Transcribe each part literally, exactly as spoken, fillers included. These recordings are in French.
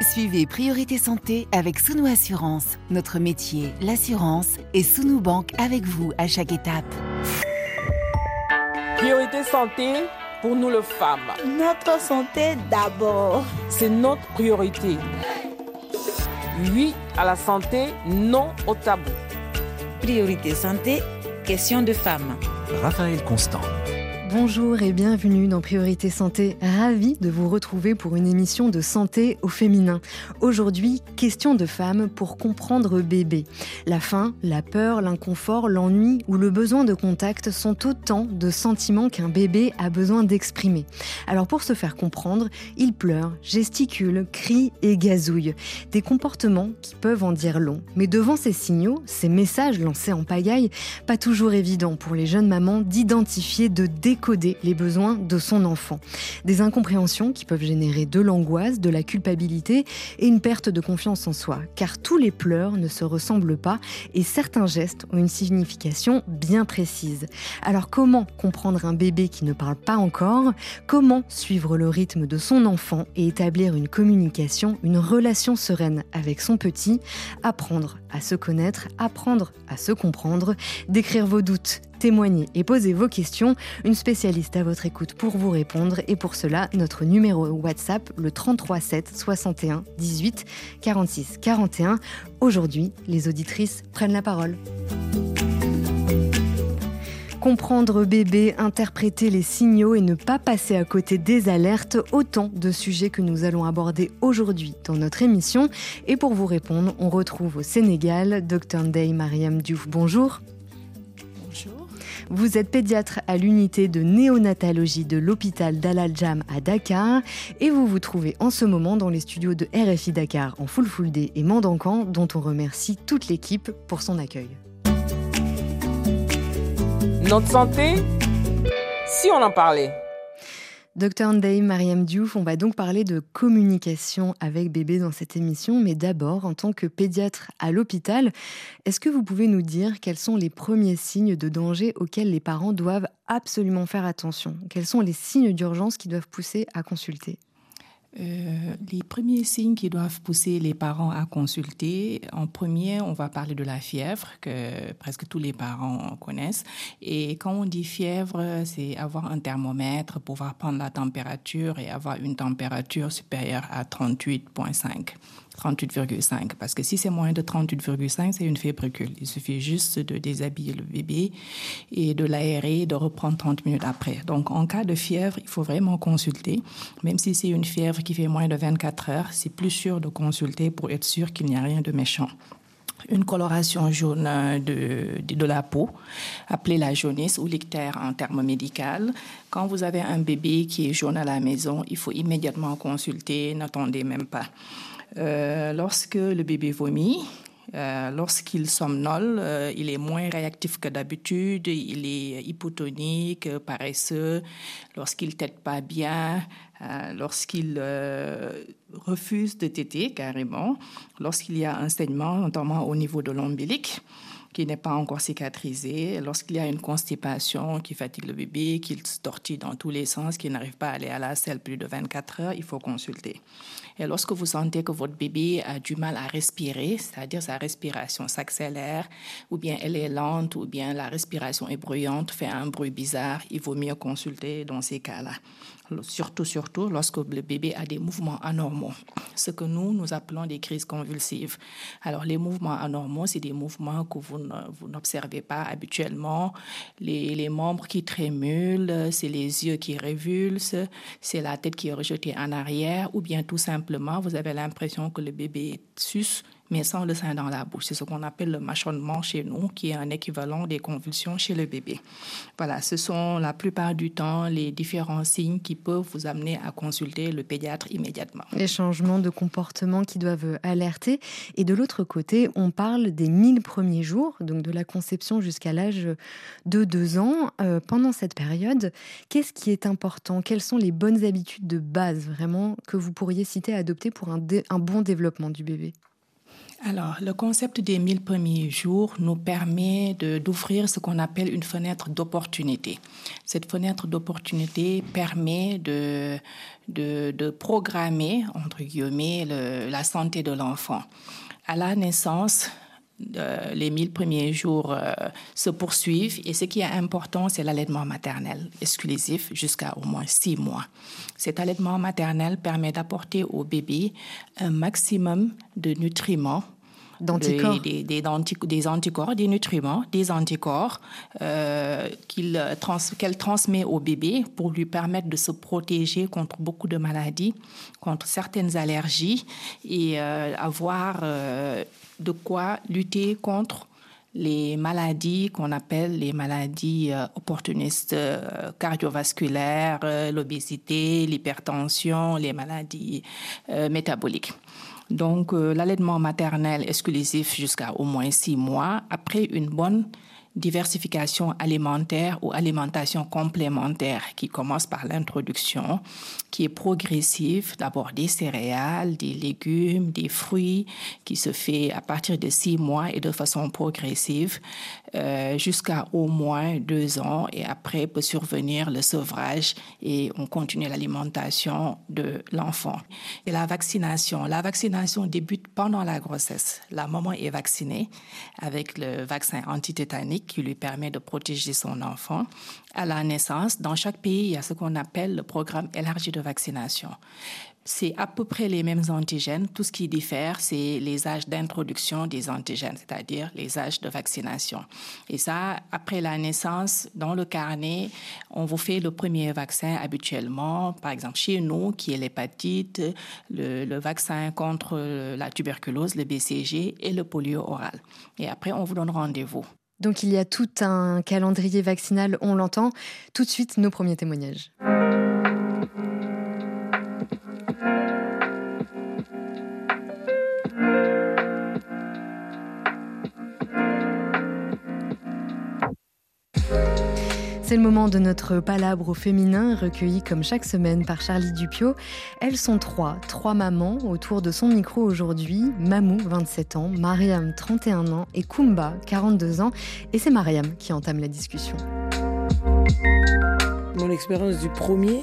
suivez Priorité Santé avec Sounou Assurance. Notre métier, l'assurance, et Sounou Banque avec vous à chaque étape. Priorité Santé, pour nous les femmes. Notre santé d'abord. C'est notre priorité. Oui à la santé, non au tabou. Priorité Santé, question de femmes. Raphaël Constant. Bonjour et bienvenue dans Priorité Santé. Ravie de vous retrouver pour une émission de santé au féminin. Aujourd'hui, question de femmes pour comprendre bébé. La faim, la peur, l'inconfort, l'ennui ou le besoin de contact sont autant de sentiments qu'un bébé a besoin d'exprimer. Alors pour se faire comprendre, il pleure, gesticule, crie et gazouille. Des comportements qui peuvent en dire long. Mais devant ces signaux, ces messages lancés en pagaille, pas toujours évident pour les jeunes mamans d'identifier, de décoder les besoins de son enfant. Des incompréhensions qui peuvent générer de l'angoisse, de la culpabilité et une perte de confiance en soi. Car tous les pleurs ne se ressemblent pas et certains gestes ont une signification bien précise. Alors comment comprendre un bébé qui ne parle pas encore ? Comment suivre le rythme de son enfant et établir une communication, une relation sereine avec son petit ? Apprendre à se connaître, apprendre à se comprendre, décrire vos doutes, témoigner et poser vos questions. Une spécialiste à votre écoute pour vous répondre. Et pour cela, notre numéro WhatsApp, le trente-trois sept soixante et un dix-huit quarante-six quarante et un. Aujourd'hui, les auditrices prennent la parole. Comprendre bébé, interpréter les signaux et ne pas passer à côté des alertes, autant de sujets que nous allons aborder aujourd'hui dans notre émission. Et pour vous répondre, on retrouve au Sénégal Docteur Ndeye Mariam Diouf. Bonjour. Bonjour. Vous êtes pédiatre à l'unité de néonatologie de l'hôpital d'Al-Adjam à Dakar et vous vous trouvez en ce moment dans les studios de R F I Dakar en Fulfulde et Mandankan, dont on remercie toute l'équipe pour son accueil. Notre santé, si on en parlait. Docteur Ndeye Mariam Diouf, on va donc parler de communication avec bébé dans cette émission, mais d'abord, en tant que pédiatre à l'hôpital, est-ce que vous pouvez nous dire quels sont les premiers signes de danger auxquels les parents doivent absolument faire attention ? Quels sont les signes d'urgence qui doivent pousser à consulter ? Euh, les premiers signes qui doivent pousser les parents à consulter, en premier, on va parler de la fièvre que presque tous les parents connaissent. Et quand on dit fièvre, c'est avoir un thermomètre, pouvoir prendre la température et avoir une température supérieure à trente-huit virgule cinq. trente-huit virgule cinq, parce que si c'est moins de trente-huit virgule cinq, c'est une fébricule. Il suffit juste de déshabiller le bébé et de l'aérer et de reprendre trente minutes après. Donc, en cas de fièvre, il faut vraiment consulter. Même si c'est une fièvre qui fait moins de vingt-quatre heures, c'est plus sûr de consulter pour être sûr qu'il n'y a rien de méchant. Une coloration jaune de, de, de la peau, appelée la jaunisse ou l'ictère en termes médicaux. Quand vous avez un bébé qui est jaune à la maison, il faut immédiatement consulter, n'attendez même pas. Euh, lorsque le bébé vomit, euh, lorsqu'il somnole, euh, il est moins réactif que d'habitude, il est hypotonique, paresseux, lorsqu'il ne tète pas bien, euh, lorsqu'il euh, refuse de téter carrément, lorsqu'il y a un saignement, notamment au niveau de l'ombilic, qui n'est pas encore cicatrisé, lorsqu'il y a une constipation qui fatigue le bébé, qu'il se tortille dans tous les sens, qu'il n'arrive pas à aller à la selle plus de vingt-quatre heures, il faut consulter. Et lorsque vous sentez que votre bébé a du mal à respirer, c'est-à-dire sa respiration s'accélère, ou bien elle est lente, ou bien la respiration est bruyante, fait un bruit bizarre, il vaut mieux consulter dans ces cas-là. Surtout, surtout lorsque le bébé a des mouvements anormaux, ce que nous, nous appelons des crises convulsives. Alors, les mouvements anormaux, c'est des mouvements que vous, ne, vous n'observez pas habituellement. Les, les membres qui trémulent, c'est les yeux qui révulsent, c'est la tête qui est rejetée en arrière, ou bien tout simplement, vous avez l'impression que le bébé suce, mais sans le sein dans la bouche. C'est ce qu'on appelle le mâchonnement chez nous, qui est un équivalent des convulsions chez le bébé. Voilà, ce sont la plupart du temps les différents signes qui peuvent vous amener à consulter le pédiatre immédiatement. Les changements de comportement qui doivent alerter. Et de l'autre côté, on parle des mille premiers jours, donc de la conception jusqu'à l'âge de deux ans. Euh, pendant cette période, qu'est-ce qui est important ? Quelles sont les bonnes habitudes de base, vraiment, que vous pourriez citer à adopter pour un, dé- un bon développement du bébé ? Alors, le concept des mille premiers jours nous permet de, d'ouvrir ce qu'on appelle une fenêtre d'opportunité. Cette fenêtre d'opportunité permet de, de, de programmer, entre guillemets, le, la santé de l'enfant. À la naissance, Euh, les mille premiers jours euh, se poursuivent et ce qui est important, c'est l'allaitement maternel exclusif jusqu'à au moins six mois. Cet allaitement maternel permet d'apporter au bébé un maximum de nutriments, d'anticorps, des, des, des, anti, des anticorps, des nutriments, des anticorps euh, qu'il trans, qu'elle transmet au bébé pour lui permettre de se protéger contre beaucoup de maladies, contre certaines allergies et euh, avoir euh, de quoi lutter contre les maladies qu'on appelle les maladies euh, opportunistes euh, cardiovasculaires, euh, l'obésité, l'hypertension, les maladies euh, métaboliques. Donc, euh, l'allaitement maternel exclusif jusqu'à au moins six mois, après une bonne diversification alimentaire ou alimentation complémentaire qui commence par l'introduction, qui est progressive, d'abord des céréales, des légumes, des fruits, qui se fait à partir de six mois et de façon progressive euh, jusqu'à au moins deux ans. Et après peut survenir le sevrage et on continue l'alimentation de l'enfant. Et la vaccination. La vaccination débute pendant la grossesse. La maman est vaccinée avec le vaccin antitétanique qui lui permet de protéger son enfant. À la naissance, dans chaque pays, il y a ce qu'on appelle le programme élargi de vaccination. C'est à peu près les mêmes antigènes. Tout ce qui diffère, c'est les âges d'introduction des antigènes, c'est-à-dire les âges de vaccination. Et ça, après la naissance, dans le carnet, on vous fait le premier vaccin habituellement, par exemple chez nous, qui est l'hépatite, le, le vaccin contre la tuberculose, le B C G, et le polio oral. Et après, on vous donne rendez-vous. Donc il y a tout un calendrier vaccinal, on l'entend. Tout de suite, nos premiers témoignages. C'est le moment de notre palabre au féminin, recueilli comme chaque semaine par Charlie Dupiot. Elles sont trois, trois mamans autour de son micro aujourd'hui. Mamou, vingt-sept ans, Mariam, trente et un ans et Koumba, quarante-deux ans. Et c'est Mariam qui entame la discussion. Mon expérience du premier,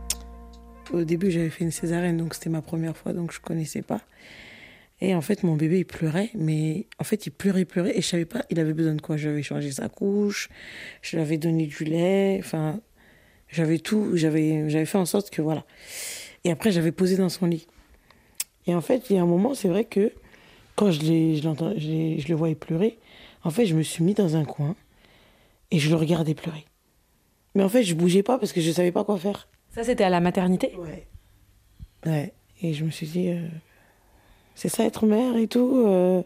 au début j'avais fait une césarienne, donc c'était ma première fois, donc je ne connaissais pas. Et en fait, mon bébé, il pleurait, mais en fait, il pleurait, il pleurait, et je savais pas, il avait besoin de quoi. J'avais changé sa couche, je lui avais donné du lait, enfin, j'avais tout, j'avais, j'avais fait en sorte que, voilà. Et après, j'avais posé dans son lit. Et en fait, il y a un moment, c'est vrai que, quand je, l'ai, je, l'entends, je, l'ai, je le voyais pleurer, en fait, je me suis mis dans un coin, et je le regardais pleurer. Mais en fait, je bougeais pas, parce que je savais pas quoi faire. Ça, c'était à la maternité ? Ouais. Ouais, et je me suis dit... Euh... c'est ça être mère et tout. Euh...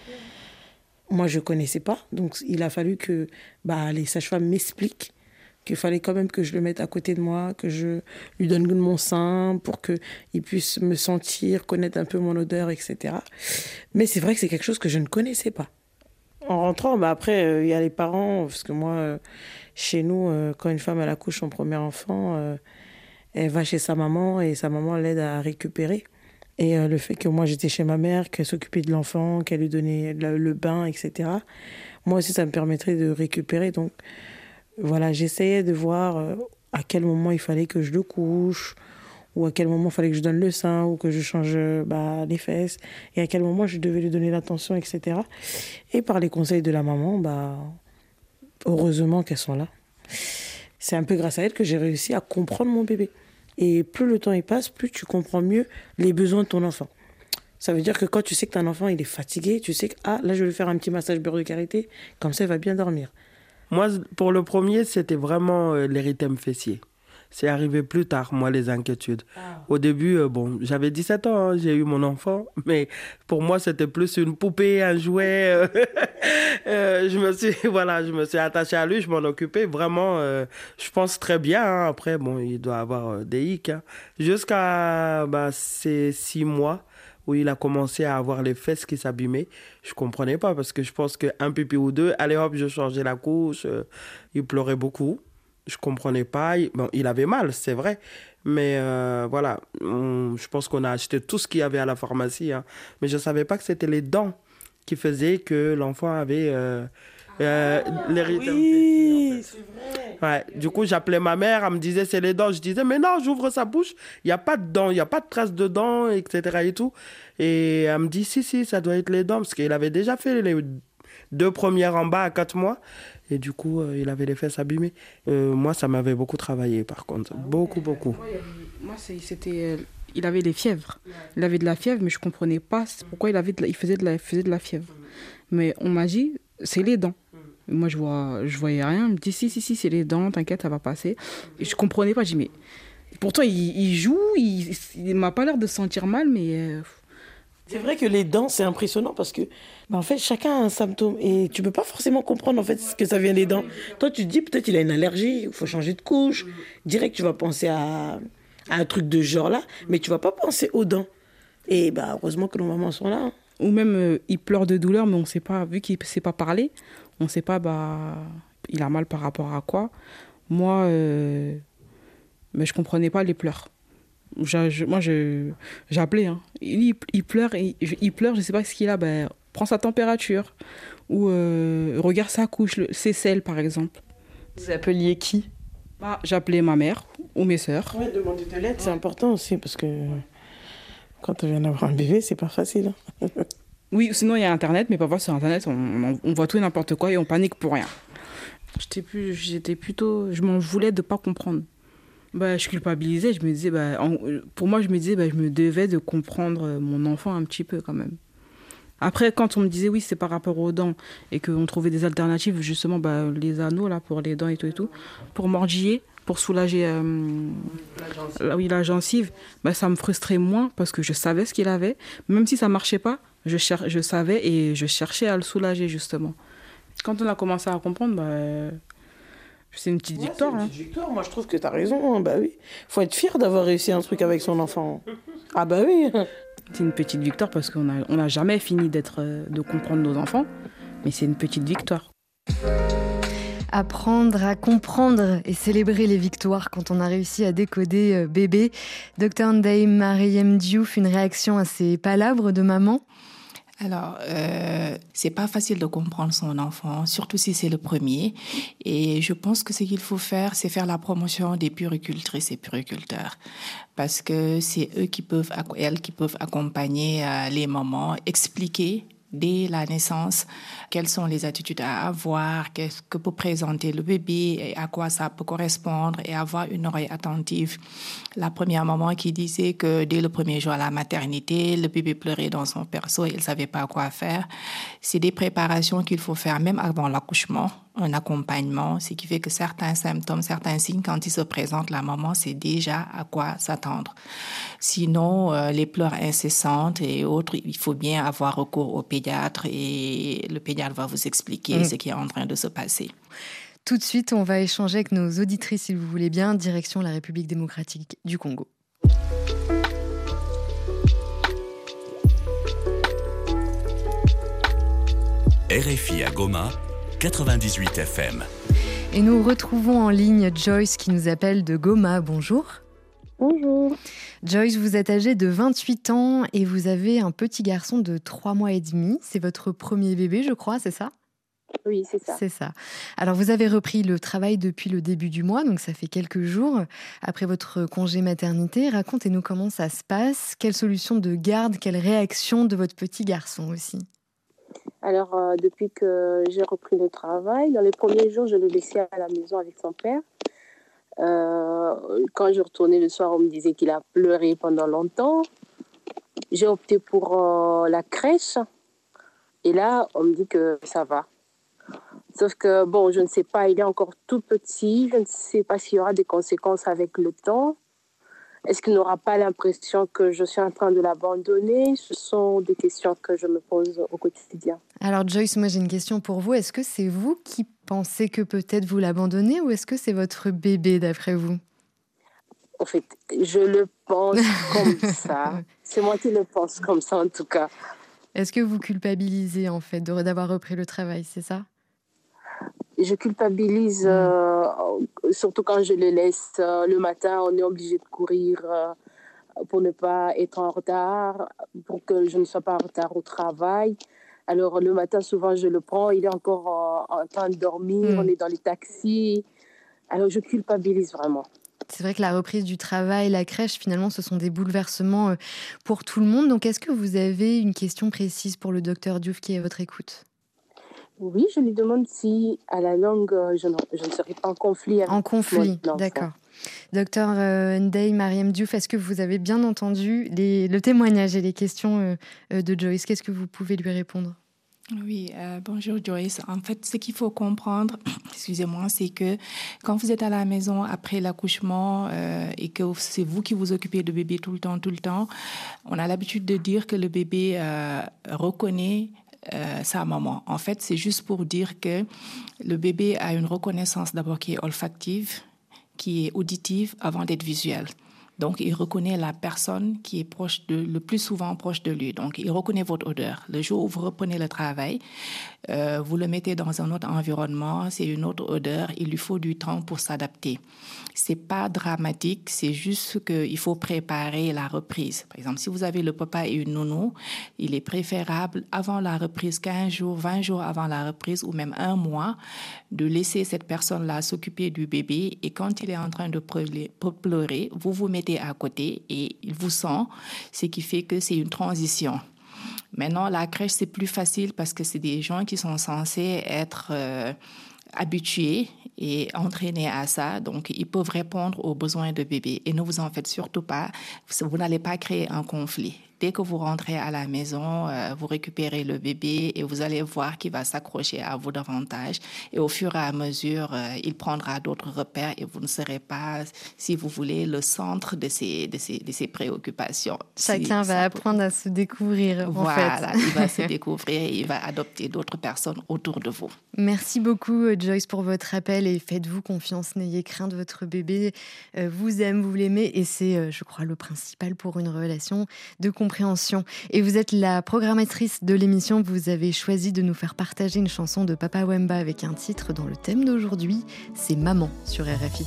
Moi, je ne connaissais pas. Donc, il a fallu que bah, les sages-femmes m'expliquent qu'il fallait quand même que je le mette à côté de moi, que je lui donne mon sein pour qu'il puisse me sentir, connaître un peu mon odeur, et cetera. Mais c'est vrai que c'est quelque chose que je ne connaissais pas. En rentrant, bah, après, il euh, y a les parents. Parce que moi, euh, chez nous, euh, quand une femme elle accouche son premier enfant, euh, elle va chez sa maman et sa maman l'aide à récupérer. Et euh, le fait que moi, j'étais chez ma mère, qu'elle s'occupait de l'enfant, qu'elle lui donnait le, le bain, et cetera. Moi aussi, ça me permettrait de récupérer. Donc, voilà, j'essayais de voir euh, à quel moment il fallait que je le couche, ou à quel moment il fallait que je donne le sein, ou que je change bah, les fesses, et à quel moment je devais lui donner l'attention, et cetera. Et par les conseils de la maman, bah, heureusement qu'elles sont là. C'est un peu grâce à elles que j'ai réussi à comprendre mon bébé. Et plus le temps y passe, plus tu comprends mieux les besoins de ton enfant. Ça veut dire que quand tu sais que ton enfant il est fatigué, tu sais que ah, là je vais lui faire un petit massage beurre de karité, comme ça il va bien dormir. Moi, pour le premier, c'était vraiment euh, l'érythème fessier. C'est arrivé plus tard, moi, les inquiétudes. Ah. Au début, euh, bon, j'avais dix-sept ans, hein, j'ai eu mon enfant, mais pour moi, c'était plus une poupée, un jouet. Euh, euh, je me suis, voilà, je me suis attachée à lui, je m'en occupais vraiment, euh, je pense très bien. Hein. Après, bon, il doit avoir euh, des hicks. Hein. Jusqu'à bah, ces six mois où il a commencé à avoir les fesses qui s'abîmaient, je comprenais pas parce que je pense qu'un pipi ou deux, allez hop, je changeais la couche, euh, il pleurait beaucoup. Je comprenais pas. Bon, il avait mal, c'est vrai. Mais euh, voilà, on, bon, je pense qu'on a acheté tout ce qu'il y avait à la pharmacie, hein, mais je ne savais pas que c'était les dents qui faisaient que l'enfant avait euh, euh, ah, l'érythème oui, en fait. C'est vrai. Ouais, du coup, j'appelais ma mère, elle me disait c'est les dents. Je disais mais non, j'ouvre sa bouche, il n'y a pas de dents, il n'y a pas de traces de dents, et cetera et tout. Et elle me dit si, si, ça doit être les dents, parce qu'il avait déjà fait les deux premières en bas à quatre mois. Et du coup, euh, il avait les fesses abîmées. Euh, moi, ça m'avait beaucoup travaillé, par contre. Ah, beaucoup, beaucoup. Moi, moi c'était, euh, il avait des fièvres. Il avait de la fièvre, mais je ne comprenais pas pourquoi il, avait de la, il, faisait de la, faisait de la fièvre. Mais on m'a dit, c'est les dents. Et moi, je ne vois, je voyais rien. Il me dit, si, si, si, c'est les dents, t'inquiète, ça va passer. Et je ne comprenais pas. Je dis, mais pourtant, il, il joue, il ne m'a pas l'air de se sentir mal, mais... Euh, C'est vrai que les dents, c'est impressionnant parce que, bah en fait, chacun a un symptôme et tu peux pas forcément comprendre en fait ce que ça vient des dents. Toi, tu te dis peut-être il a une allergie, il faut changer de couche. Direct, tu vas penser à, à un truc de ce genre-là, mais tu vas pas penser aux dents. Et bah heureusement que nos mamans sont là. Hein. Ou même euh, il pleure de douleur, mais on sait pas, vu qu'il sait pas parler, on sait pas bah il a mal par rapport à quoi. Moi, euh, mais je comprenais pas les pleurs. Je, je, moi, je, j'ai appelé. Hein. Il, il pleure, il, il pleure, je ne sais pas ce qu'il a. Ben, prends sa température. Ou euh, regarde sa couche, le, ses selles, par exemple. Vous appeliez qui? bah, J'appelais ma mère ou mes sœurs. Ouais, demander de l'aide, c'est important aussi. Parce que quand on vient d'avoir un bébé, c'est pas facile. Hein. Oui, sinon, il y a Internet. Mais parfois, sur Internet, on, on, on voit tout et n'importe quoi et on panique pour rien. J'étais, plus, j'étais plutôt... Je m'en voulais de ne pas comprendre. Bah, je culpabilisais, je me disais, bah, en, pour moi, je me disais, bah, je me devais de comprendre mon enfant un petit peu quand même. Après, quand on me disait, oui, c'est par rapport aux dents, et qu'on trouvait des alternatives, justement, bah, les anneaux, là, pour les dents et tout et tout, pour mordiller, pour soulager euh, la, gencive. Oui, la gencive, bah, ça me frustrait moins parce que je savais ce qu'il avait. Même si ça ne marchait pas, je, cher- je savais et je cherchais à le soulager, justement. Quand on a commencé à comprendre, bah, c'est une petite ouais, victoire. C'est une petite hein. victoire. Moi, je trouve que tu as raison. Hein. Bah oui. Faut être fier d'avoir réussi un truc avec son enfant. Ah bah oui. C'est une petite victoire parce qu'on n'a on a jamais fini d'être, de comprendre nos enfants. Mais c'est une petite victoire. Apprendre à comprendre et célébrer les victoires quand on a réussi à décoder bébé. Docteur Ndeye Mariam Diouf, une réaction à ces palabres de maman? Alors, euh, c'est pas facile de comprendre son enfant, surtout si c'est le premier. Et je pense que ce qu'il faut faire, c'est faire la promotion des puéricultrices et puériculteurs. Parce que c'est eux qui peuvent, elles qui peuvent accompagner euh, les mamans, expliquer dès la naissance quelles sont les attitudes à avoir, qu'est-ce que peut présenter le bébé et à quoi ça peut correspondre et avoir une oreille attentive. La première maman qui disait que dès le premier jour à la maternité, le bébé pleurait dans son berceau et elle ne savait pas quoi faire. C'est des préparations qu'il faut faire même avant l'accouchement, un accompagnement, ce qui fait que certains symptômes, certains signes, quand ils se présentent, la maman sait déjà à quoi s'attendre. Sinon, euh, les pleurs incessantes et autres, il faut bien avoir recours au pédiatre et le pédiatre va vous expliquer mmh. ce qui est en train de se passer. Tout de suite, on va échanger avec nos auditrices, si vous voulez bien, direction la République démocratique du Congo. R F I à Goma, quatre-vingt-dix-huit F M. Et nous retrouvons en ligne Joyce qui nous appelle de Goma. Bonjour. Bonjour. Joyce, vous êtes âgée de vingt-huit ans et vous avez un petit garçon de trois mois et demi. C'est votre premier bébé, je crois, c'est ça ? Oui, c'est ça. C'est ça. Alors, vous avez repris le travail depuis le début du mois, donc ça fait quelques jours après votre congé maternité. Racontez-nous comment ça se passe, quelle solution de garde, quelle réaction de votre petit garçon aussi. Alors, euh, depuis que j'ai repris le travail, dans les premiers jours, je le laissais à la maison avec son père. Euh, quand je retournais le soir, on me disait qu'il a pleuré pendant longtemps. J'ai opté pour euh, la crèche. Et là, on me dit que ça va. Sauf que, bon, je ne sais pas, il est encore tout petit. Je ne sais pas s'il y aura des conséquences avec le temps. Est-ce qu'il n'aura pas l'impression que je suis en train de l'abandonner ? Ce sont des questions que je me pose au quotidien. Alors Joyce, moi j'ai une question pour vous. Est-ce que c'est vous qui pensez que peut-être vous l'abandonnez ou est-ce que c'est votre bébé d'après vous ? En fait, je le pense comme ça. C'est moi qui le pense comme ça en tout cas. Est-ce que vous culpabilisez en fait d'avoir repris le travail, c'est ça ? Je culpabilise, mmh. euh, surtout quand je le laisse euh, le matin, on est obligé de courir euh, pour ne pas être en retard, pour que je ne sois pas en retard au travail. Alors, le matin, souvent, je le prends. Il est encore en, en train de dormir. Mmh. On est dans les taxis. Alors, je culpabilise vraiment. C'est vrai que la reprise du travail, la crèche, finalement, ce sont des bouleversements pour tout le monde. Donc, est-ce que vous avez une question précise pour le docteur Diouf qui est à votre écoute ? Oui, je lui demande si, à la longue, je ne, je ne serai pas en conflit avec En conflit, d'accord. Docteur euh, Ndeye Mariam Diouf, est-ce que vous avez bien entendu les, le témoignage et les questions euh, de Joyce ? Qu'est-ce que vous pouvez lui répondre ? Oui, euh, bonjour Joyce. En fait, ce qu'il faut comprendre, excusez-moi, c'est que quand vous êtes à la maison après l'accouchement euh, et que c'est vous qui vous occupez du bébé tout le temps, tout le temps, on a l'habitude de dire que le bébé euh, reconnaît euh, sa maman. En fait, c'est juste pour dire que le bébé a une reconnaissance d'abord qui est olfactive, qui est auditive avant d'être visuelle. Donc, il reconnaît la personne qui est proche de, le plus souvent proche de lui. Donc, il reconnaît votre odeur. Le jour où vous reprenez le travail, euh, vous le mettez dans un autre environnement, c'est une autre odeur. Il lui faut du temps pour s'adapter. C'est pas dramatique, c'est juste qu'il faut préparer la reprise. Par exemple, si vous avez le papa et une nounou, il est préférable, avant la reprise, quinze jours, vingt jours avant la reprise, ou même un mois, de laisser cette personne-là s'occuper du bébé. Et quand il est en train de pleurer, vous vous mettez à côté et il vous sent, ce qui fait que c'est une transition. Maintenant, la crèche, c'est plus facile parce que c'est des gens qui sont censés être euh, habitués et entraînés à ça. Donc, ils peuvent répondre aux besoins de bébé. Et ne vous en faites surtout pas. Vous n'allez pas créer un conflit. Dès que vous rentrez à la maison, euh, vous récupérez le bébé et vous allez voir qu'il va s'accrocher à vous davantage. Et au fur et à mesure, euh, il prendra d'autres repères et vous ne serez pas, si vous voulez, le centre de ses, de ses, de ses préoccupations. Chacun si, va apprendre peut... à se découvrir, voilà, en fait. Voilà, il va se découvrir et il va adopter d'autres personnes autour de vous. Merci beaucoup, Joyce, pour votre appel et faites-vous confiance. N'ayez crainte, votre bébé euh, vous aime, vous l'aimez et c'est, euh, je crois, le principal pour une relation de compréhension. Et vous êtes la programmatrice de l'émission. Vous avez choisi de nous faire partager une chanson de Papa Wemba avec un titre dont le thème d'aujourd'hui, c'est Maman sur R F I.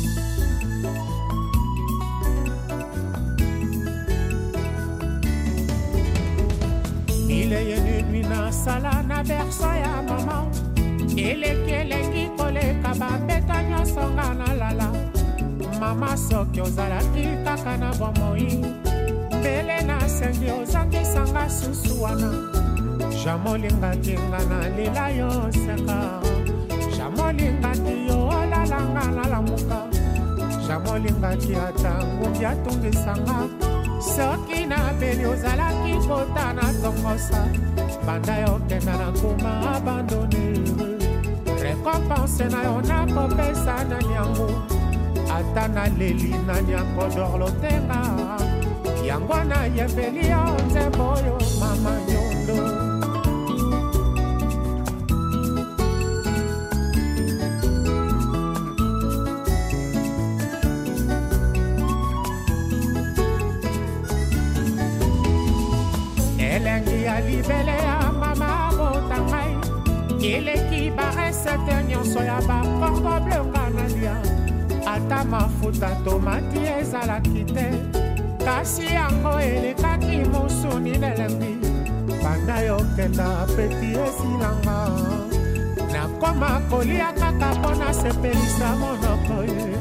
Mama soki ozalaki kaka na bomoi mbele nasengi ozangisanga susu wana jamolingaki nga nalela yo seka jamolingaki yo olalanga nalamuka jamolingaki ata ngumbi atungisanga soki nabeli ozalaki kota na tongosa banda yokenda na kuma abandone rekompense na yo nakopesa na nyango ata naleli na nyango dorlotenga yango na yembeli yo nzembo oyo mama nyondo elengi ya libele ya mama botangai eleki baresete nyonso ya bacordoble nganalia ata mafuta tomati ezalaki te kasi yango elekaki mosuni nelembi banda yokenda peti esilanga nakoma kolia kaka mpo nasepelisa monoko ye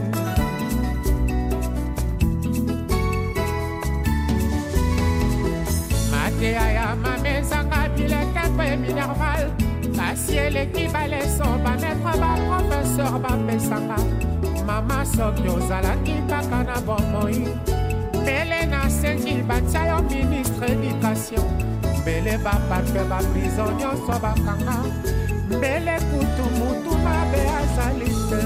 mateya ya mamezanga bileke mpe minerval kasi eleki baleso bametre baprofesseur bapesanga mama soki ozalaki kaka na bomoi mbele nasengi batia yo ministre éducation mbele baparke baprison nyonso bakanga mbele kutu mutu mabe azali te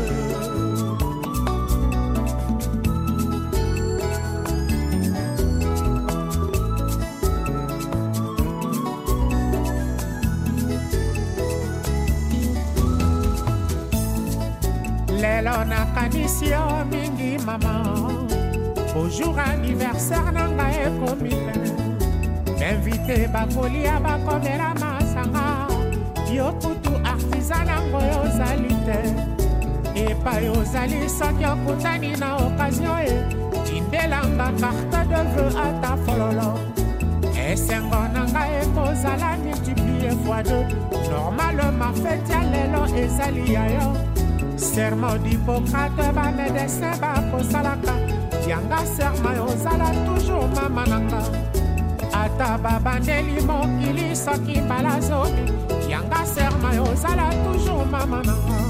lelo nakanisi yo mingi mama bonjour anniversaire nanga ekomi pene invité bakolia bakomela masanga yo kutu artisan nango yozali te epai ozali soki okutani na okazio e Tindelanga carte de vœux à ta fololo. Esengo nanga ekozala multiplié fois deux. Normalement fait ya lelo ezali ya yo. Serment d'Hippocrate ba médecin ba kosalaka. Yanga serment ozala toujours mama nanga. Ata baba nelimo ili soki balazobi. Yanga serment ozala toujours mama nanga.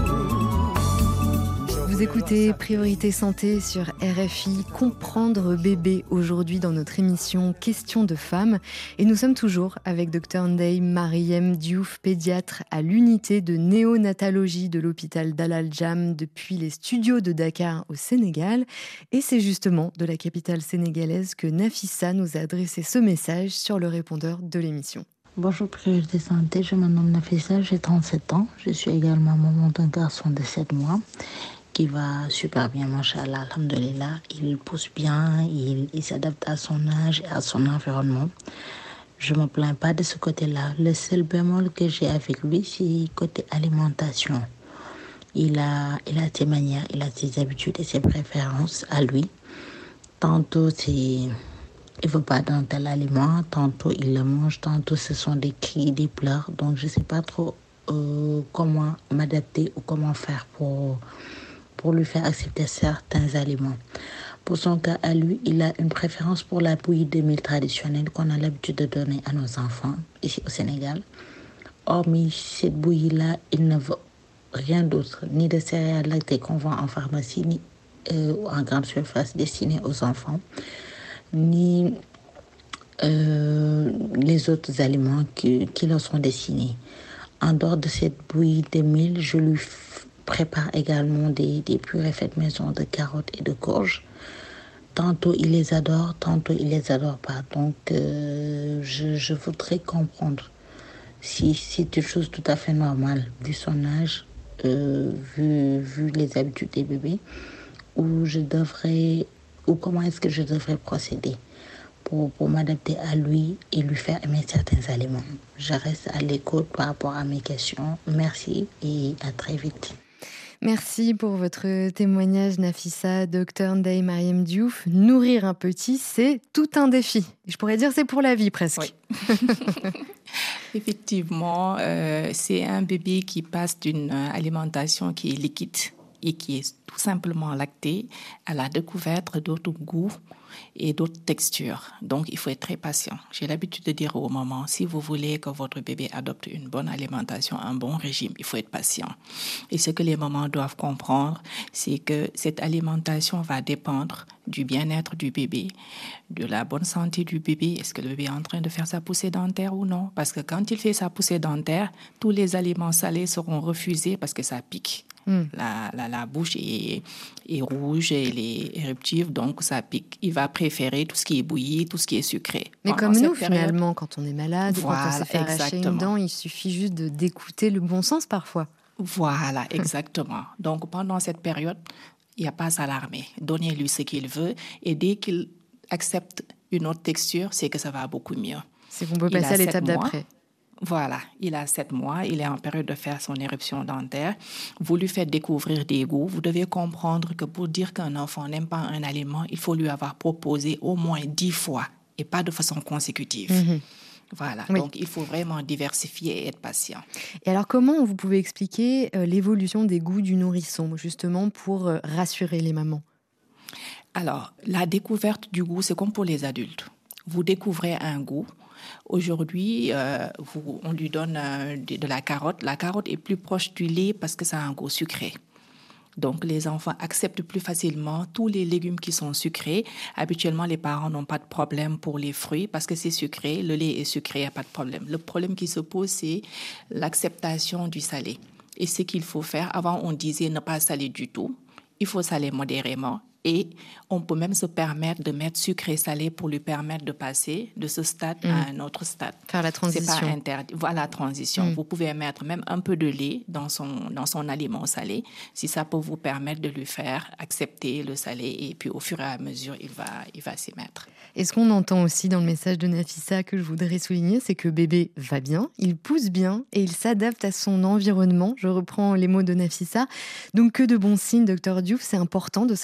Vous écoutez Priorité Santé sur R F I, Comprendre bébé aujourd'hui dans notre émission Questions de femmes. Et nous sommes toujours avec Dr Ndeye Marième Diouf, pédiatre à l'unité de néonatologie de l'hôpital Dalal Jamm depuis les studios de Dakar au Sénégal. Et c'est justement de la capitale sénégalaise que Nafissa nous a adressé ce message sur le répondeur de l'émission. Bonjour Priorité Santé, je me nomme Nafissa, j'ai trente-sept ans. Je suis également maman d'un garçon de sept mois. Qui va super bien, machallah, alhamdoulilah. Il pousse bien, il, il s'adapte à son âge et à son environnement. Je ne me plains pas de ce côté-là. Le seul bémol que j'ai avec lui, c'est côté alimentation. Il a, il a ses manières, il a ses habitudes et ses préférences à lui. Tantôt, c'est, il ne veut pas d'un tel aliment, tantôt il le mange, tantôt ce sont des cris, des pleurs. Donc je ne sais pas trop euh, comment m'adapter ou comment faire pour... pour lui faire accepter certains aliments. Pour son cas à lui, il a une préférence pour la bouillie de mil traditionnelle qu'on a l'habitude de donner à nos enfants ici au Sénégal. Hormis cette bouillie-là, il ne veut rien d'autre, ni de céréales lactées qu'on vend en pharmacie, ni euh, en grande surface destinées aux enfants, ni euh, les autres aliments qui, qui leur sont destinés. En dehors de cette bouillie de mil, je lui prépare également des, des purées faites maison de carottes et de courges. Tantôt il les adore, tantôt il les adore pas. Donc euh, je, je voudrais comprendre si c'est une chose tout à fait normale vu son âge, euh, vu, vu les habitudes des bébés, ou je devrais, ou comment est-ce que je devrais procéder pour, pour m'adapter à lui et lui faire aimer certains aliments. Je reste à l'écoute par rapport à mes questions. Merci et à très vite. Merci pour votre témoignage, Nafissa. Docteur Ndeye Marième Diouf, nourrir un petit, c'est tout un défi. Je pourrais dire c'est pour la vie presque. Oui. Effectivement, euh, c'est un bébé qui passe d'une alimentation qui est liquide et qui est tout simplement lactée à la découverte d'autres goûts et d'autres textures. Donc, il faut être très patient. J'ai l'habitude de dire aux mamans, si vous voulez que votre bébé adopte une bonne alimentation, un bon régime, il faut être patient. Et ce que les mamans doivent comprendre, c'est que cette alimentation va dépendre du bien-être du bébé, de la bonne santé du bébé. Est-ce que le bébé est en train de faire sa poussée dentaire ou non? Parce que quand il fait sa poussée dentaire, tous les aliments salés seront refusés parce que ça pique. Mm. La, la, la bouche est, est rouge, elle est éruptive, donc ça pique. Il va préférer tout ce qui est bouilli, tout ce qui est sucré. Mais Pendant comme nous, période, finalement, quand on est malade, voilà, quand on s'est fait arracher une dent, il suffit juste de, d'écouter le bon sens parfois. Voilà, exactement. Donc pendant cette période, il n'y a pas à s'alarmer. Donnez-lui ce qu'il veut et dès qu'il accepte une autre texture, c'est que ça va beaucoup mieux. C'est qu'on peut passer à l'étape d'après. Voilà, il a sept mois, il est en période de faire son éruption dentaire. Vous lui faites découvrir des goûts. Vous devez comprendre que pour dire qu'un enfant n'aime pas un aliment, il faut lui avoir proposé au moins dix fois et pas de façon consécutive. Mmh. Voilà, oui. Donc il faut vraiment diversifier et être patient. Et alors comment vous pouvez expliquer euh, l'évolution des goûts du nourrisson, justement pour euh, rassurer les mamans? Alors, la découverte du goût, c'est comme pour les adultes. Vous découvrez un goût. Aujourd'hui, euh, vous, on lui donne euh, de, de la carotte. La carotte est plus proche du lait parce que ça a un goût sucré. Donc, les enfants acceptent plus facilement tous les légumes qui sont sucrés. Habituellement, les parents n'ont pas de problème pour les fruits parce que c'est sucré. Le lait est sucré, il n'y a pas de problème. Le problème qui se pose, c'est l'acceptation du salé. Et ce qu'il faut faire, avant, on disait ne pas saler du tout. Il faut saler modérément. Et on peut même se permettre de mettre sucré et salé pour lui permettre de passer de ce stade mmh. à un autre stade. Faire la transition. C'est pas interdit. Voilà la transition. Mmh. Vous pouvez mettre même un peu de lait dans son, dans son aliment salé, si ça peut vous permettre de lui faire accepter le salé. Et puis au fur et à mesure, il va, il va s'y mettre. Et ce qu'on entend aussi dans le message de Nafissa que je voudrais souligner, c'est que bébé va bien, il pousse bien et il s'adapte à son environnement. Je reprends les mots de Nafissa. Donc que de bons signes, docteur Diouf. C'est important de savoir saluer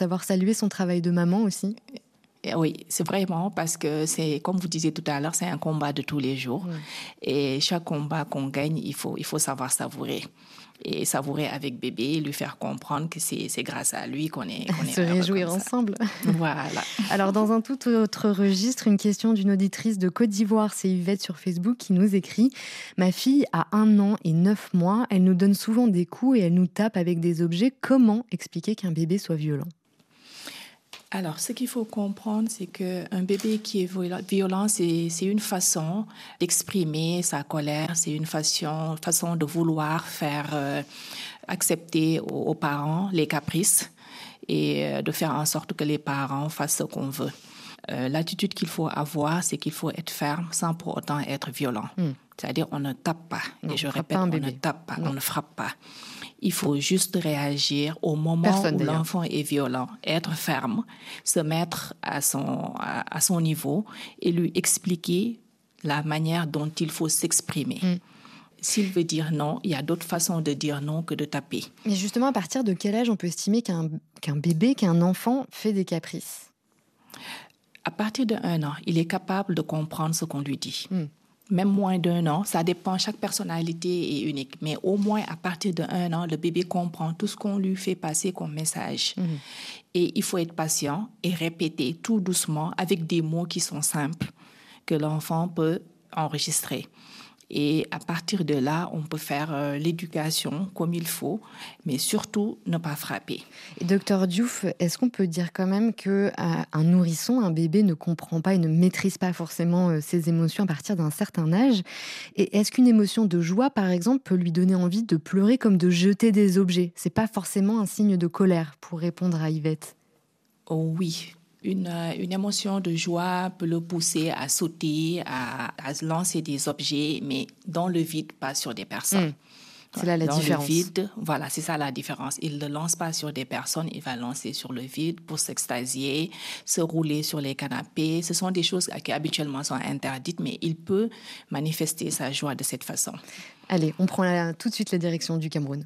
saluer son travail de maman aussi. Oui, c'est vraiment parce que c'est, comme vous disiez tout à l'heure, c'est un combat de tous les jours. Mmh. Et chaque combat qu'on gagne, il faut, il faut savoir savourer. Et savourer avec bébé, lui faire comprendre que c'est, c'est grâce à lui qu'on est, qu'on est se réjouir ensemble. Voilà. Alors, dans un tout autre registre, une question d'une auditrice de Côte d'Ivoire, c'est Yvette sur Facebook qui nous écrit « Ma fille a un an et neuf mois, elle nous donne souvent des coups et elle nous tape avec des objets. Comment expliquer qu'un bébé soit violent ?» Alors, ce qu'il faut comprendre, c'est qu'un bébé qui est violent, c'est, c'est une façon d'exprimer sa colère, c'est une façon, façon de vouloir faire euh, accepter aux, aux parents les caprices et euh, de faire en sorte que les parents fassent ce qu'on veut. Euh, l'attitude qu'il faut avoir, c'est qu'il faut être ferme sans pour autant être violent. Mmh. C'est-à-dire, on ne tape pas. Non, et je répète, on ne tape pas, non. on ne frappe pas. Il faut juste réagir au moment Personne, où d'ailleurs. l'enfant est violent, être ferme, se mettre à son, à, à son niveau et lui expliquer la manière dont il faut s'exprimer. Mm. S'il veut dire non, il y a d'autres façons de dire non que de taper. Mais justement, à partir de quel âge on peut estimer qu'un, qu'un bébé, qu'un enfant fait des caprices ? À partir d'un an, il est capable de comprendre ce qu'on lui dit. Mm. Même moins d'un an, ça dépend, chaque personnalité est unique. Mais au moins, à partir d'un an, le bébé comprend tout ce qu'on lui fait passer comme message. Mmh. Et il faut être patient et répéter tout doucement avec des mots qui sont simples, que l'enfant peut enregistrer. Et à partir de là, on peut faire euh, l'éducation comme il faut, mais surtout ne pas frapper. Et docteur Diouf, est-ce qu'on peut dire quand même qu'un euh, nourrisson, un bébé ne comprend pas et ne maîtrise pas forcément euh, ses émotions à partir d'un certain âge ? Et est-ce qu'une émotion de joie, par exemple, peut lui donner envie de pleurer comme de jeter des objets ? C'est pas forcément un signe de colère, pour répondre à Yvette. Oh oui. Une, une émotion de joie peut le pousser à sauter, à, à lancer des objets, mais dans le vide, pas sur des personnes. Mmh. C'est là la dans différence. Le vide, voilà, c'est ça la différence. Il ne lance pas sur des personnes, il va lancer sur le vide pour s'extasier, se rouler sur les canapés. Ce sont des choses qui habituellement sont interdites, mais il peut manifester sa joie de cette façon. Allez, on prend la, tout de suite la direction du Cameroun.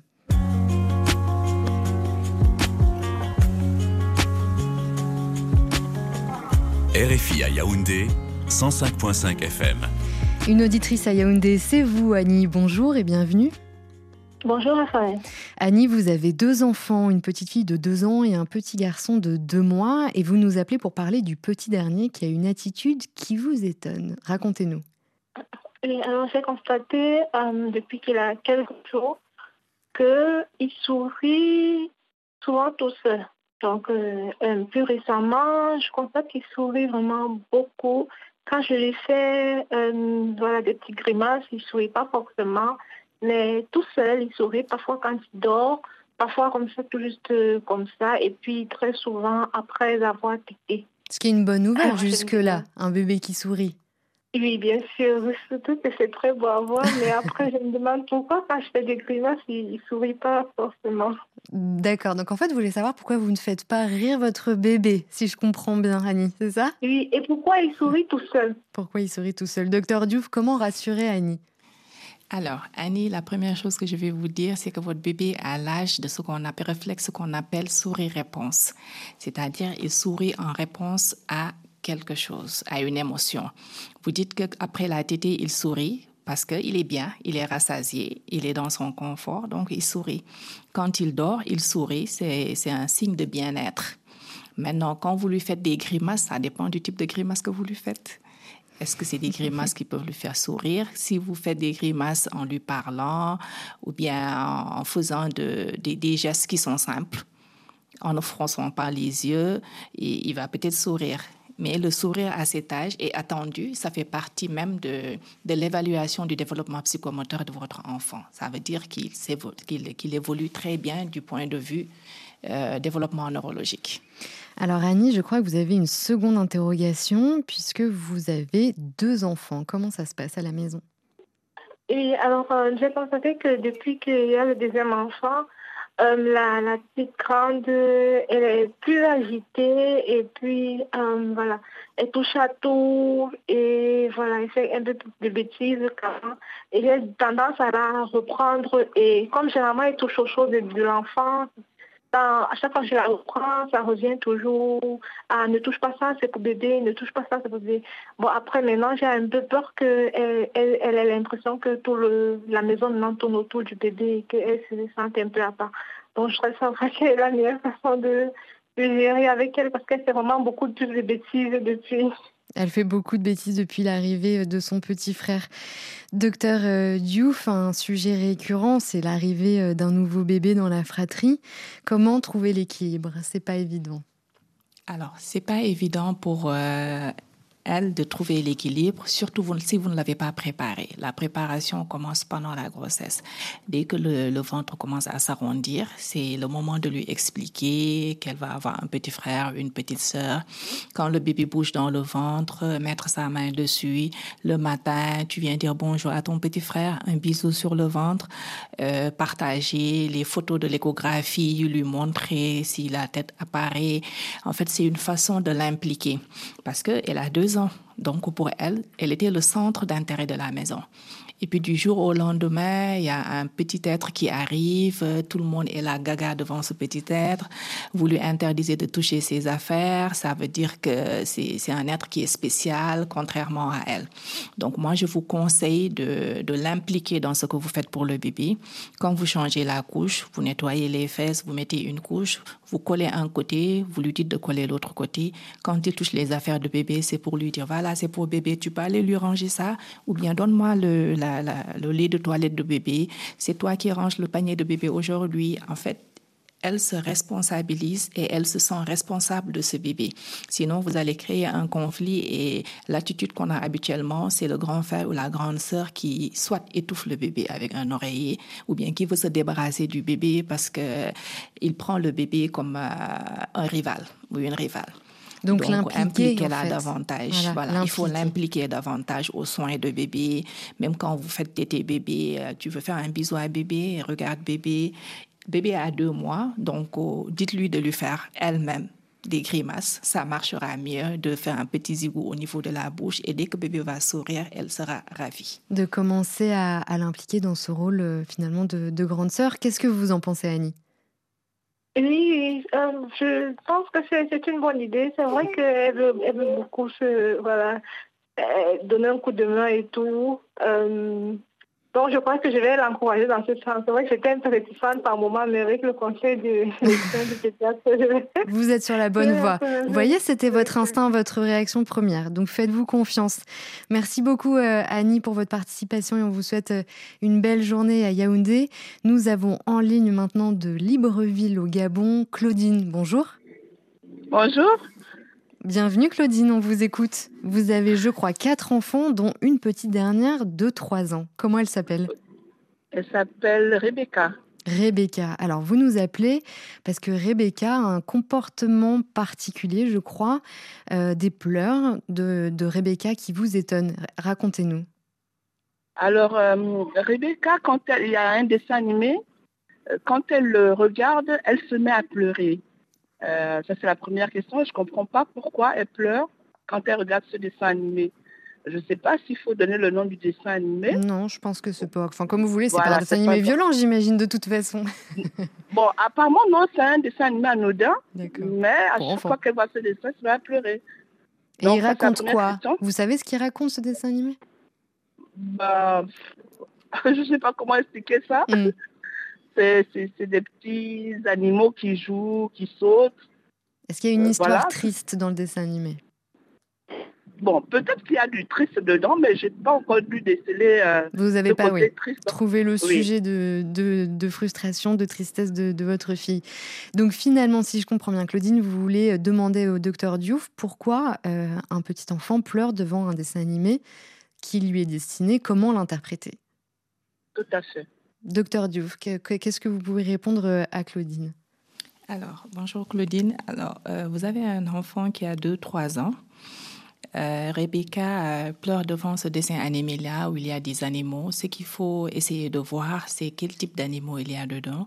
R F I à Yaoundé, cent cinq virgule cinq F M. Une auditrice à Yaoundé, c'est vous, Annie. Bonjour et bienvenue. Bonjour, Raphaël. Annie, vous avez deux enfants, une petite fille de deux ans et un petit garçon de deux mois. Et vous nous appelez pour parler du petit dernier qui a une attitude qui vous étonne. Racontez-nous. Et alors, j'ai constaté euh, depuis qu'il a quelques jours qu'il sourit souvent tout seul. Donc, euh, euh, plus récemment, je constate qu'il sourit vraiment beaucoup. Quand je lui fais euh, voilà, des petites grimaces, il ne sourit pas forcément. Mais tout seul, il sourit parfois quand il dort, parfois comme ça, tout juste euh, comme ça. Et puis, très souvent, après avoir tété. Ce qui est une bonne nouvelle jusque-là, un bébé qui sourit. Oui, bien sûr. Surtout que c'est très beau à voir. Mais après, je me demande pourquoi, quand je fais des grimaces, il ne sourit pas forcément. D'accord. Donc, en fait, vous voulez savoir pourquoi vous ne faites pas rire votre bébé, si je comprends bien, Annie, c'est ça ? Oui. Et pourquoi il sourit tout seul ? Pourquoi il sourit tout seul ? Docteur Diouf, comment rassurer Annie ? Alors, Annie, la première chose que je vais vous dire, c'est que votre bébé a l'âge de ce qu'on appelle, reflète ce qu'on appelle sourire-réponse. C'est-à-dire, il sourit en réponse à quelque chose, à une émotion. Vous dites qu'après la tétée, il sourit parce qu'il est bien, il est rassasié, il est dans son confort, donc il sourit. Quand il dort, il sourit, c'est, c'est un signe de bien-être. Maintenant, quand vous lui faites des grimaces, ça dépend du type de grimace que vous lui faites. Est-ce que c'est des grimaces qui peuvent lui faire sourire? Si vous faites des grimaces en lui parlant ou bien en faisant de, de, des gestes qui sont simples, en ne fronçant pas les yeux, il, il va peut-être sourire. Mais le sourire à cet âge est attendu, ça fait partie même de, de l'évaluation du développement psychomoteur de votre enfant. Ça veut dire qu'il, qu'il, qu'il évolue très bien du point de vue euh, développement neurologique. Alors Annie, je crois que vous avez une seconde interrogation puisque vous avez deux enfants. Comment ça se passe à la maison? Et alors, euh, j'ai constaté que depuis qu'il y a le deuxième enfant, Euh, la, la petite grande, elle est plus agitée et puis euh, voilà, elle touche à tout et voilà, elle fait un peu de bêtises quand même. Et j'ai tendance à la reprendre et comme généralement elle touche aux choses de, de l'enfant, dans, à chaque fois que je la reprends, ça revient toujours. Ah, ne touche pas ça, c'est pour bébé. Ne touche pas ça, c'est pour bébé. Bon, après, maintenant, j'ai un peu peur qu'elle elle, elle ait l'impression que tout le, la maison maintenant tourne autour du bébé et qu'elle se sente un peu à part. Donc, je voudrais savoir quelle est la meilleure façon de, de gérer avec elle parce qu'elle fait vraiment beaucoup de bêtises depuis. Elle fait beaucoup de bêtises depuis l'arrivée de son petit frère. Docteur euh, Diouf, un sujet récurrent, c'est l'arrivée euh, d'un nouveau bébé dans la fratrie. Comment trouver l'équilibre ? C'est pas évident. Alors, c'est pas évident pour euh, elle de trouver l'équilibre, surtout vous, si vous ne l'avez pas préparé. La préparation commence pendant la grossesse. Dès que le, le ventre commence à s'arrondir, c'est le moment de lui expliquer qu'elle va avoir un petit frère, une petite sœur. Quand le bébé bouge dans le ventre, mettre sa main dessus. Le matin, tu viens dire bonjour à ton petit frère, un bisou sur le ventre, euh, partager les photos de l'échographie, lui montrer si la tête apparaît. En fait, c'est une façon de l'impliquer parce qu'elle a deux ans. Donc, pour elle, elle était le centre d'intérêt de la maison. Et puis, du jour au lendemain, il y a un petit être qui arrive. Tout le monde est là gaga devant ce petit être. Vous lui interdisez de toucher ses affaires. Ça veut dire que c'est, c'est un être qui est spécial, contrairement à elle. Donc, moi, je vous conseille de, de l'impliquer dans ce que vous faites pour le bébé. Quand vous changez la couche, vous nettoyez les fesses, vous mettez une couche, vous collez un côté, vous lui dites de coller l'autre côté. Quand il touche les affaires de bébé, c'est pour lui dire, voilà, c'est pour bébé, tu peux aller lui ranger ça, ou bien donne-moi le, la La, la, le lait de toilette de bébé, c'est toi qui ranges le panier de bébé aujourd'hui. En fait, elle se responsabilise et elle se sent responsable de ce bébé. Sinon, vous allez créer un conflit et l'attitude qu'on a habituellement, c'est le grand frère ou la grande sœur qui soit étouffe le bébé avec un oreiller ou bien qui veut se débarrasser du bébé parce qu'il prend le bébé comme euh, un rival ou une rivale. Donc, Donc l'impliquer, impliquez-la en fait. davantage. Voilà, Voilà, il faut l'impliquer davantage aux soins de bébé. Même quand vous faites téter bébé, tu veux faire un bisou à bébé, regarde bébé. Bébé a deux mois, donc oh, dites-lui de lui faire elle-même des grimaces. Ça marchera mieux de faire un petit zigou au niveau de la bouche. Et dès que bébé va sourire, elle sera ravie. De commencer à, à l'impliquer dans ce rôle euh, finalement de, de grande sœur. Qu'est-ce que vous en pensez, Annie ? Oui, euh, je pense que c'est, c'est une bonne idée. C'est vrai qu'elle veut, elle veut beaucoup se, voilà, euh, donner un coup de main et tout. Euh, donc, je crois que je vais l'encourager dans ce sens. C'est vrai que j'étais un peu réticente par moment, mais avec le conseil du médecin du pédiatre, je vais... Vous êtes sur la bonne voie. Vous voyez, c'était votre instinct, votre réaction première. Donc, faites-vous confiance. Merci beaucoup, euh, Annie, pour votre participation et on vous souhaite euh, une belle journée à Yaoundé. Nous avons en ligne maintenant de Libreville au Gabon, Claudine. Bonjour. Bonjour. Bienvenue, Claudine, on vous écoute. Vous avez, je crois, quatre enfants, dont une petite dernière de trois ans. Comment elle s'appelle ? Elle s'appelle Rebecca. Rebecca. Alors, vous nous appelez parce que Rebecca a un comportement particulier, je crois, euh, des pleurs de, de Rebecca qui vous étonnent. Racontez-nous. Alors, euh, Rebecca, quand elle, il y a un dessin animé, euh, quand elle le regarde, elle se met à pleurer. Euh, ça, c'est la première question. Je ne comprends pas pourquoi elle pleure quand elle regarde ce dessin animé. Je ne sais pas s'il faut donner le nom du dessin animé. Non, je pense que c'est pas... Enfin, comme vous voulez, c'est voilà, pas un dessin animé pas... violent, j'imagine, de toute façon. Bon, apparemment, non, c'est un dessin animé anodin. D'accord. Mais à Pour chaque enfants. fois qu'elle voit ce dessin, elle va pleurer. Et Donc, il ça, raconte quoi question. Vous savez ce qu'il raconte, ce dessin animé? Bah, je ne sais pas comment expliquer ça. Mm. C'est, c'est, c'est des petits animaux qui jouent, qui sautent. Est-ce qu'il y a une euh, histoire voilà. triste dans le dessin animé? Bon, peut-être qu'il y a du triste dedans, mais je n'ai pas encore dû déceler euh, Vous n'avez pas oui, triste. trouvé le oui. sujet de, de, de frustration, de tristesse de, de votre fille. Donc finalement, si je comprends bien, Claudine, vous voulez demander au docteur Diouf pourquoi euh, un petit enfant pleure devant un dessin animé qui lui est destiné, comment l'interpréter? Tout à fait. Docteur Diouf, qu'est-ce que vous pouvez répondre à Claudine? Alors, bonjour Claudine. Alors, euh, vous avez un enfant qui a deux trois ans. Euh, Rebecca euh, pleure devant ce dessin animé-là où il y a des animaux. Ce qu'il faut essayer de voir, c'est quel type d'animaux il y a dedans.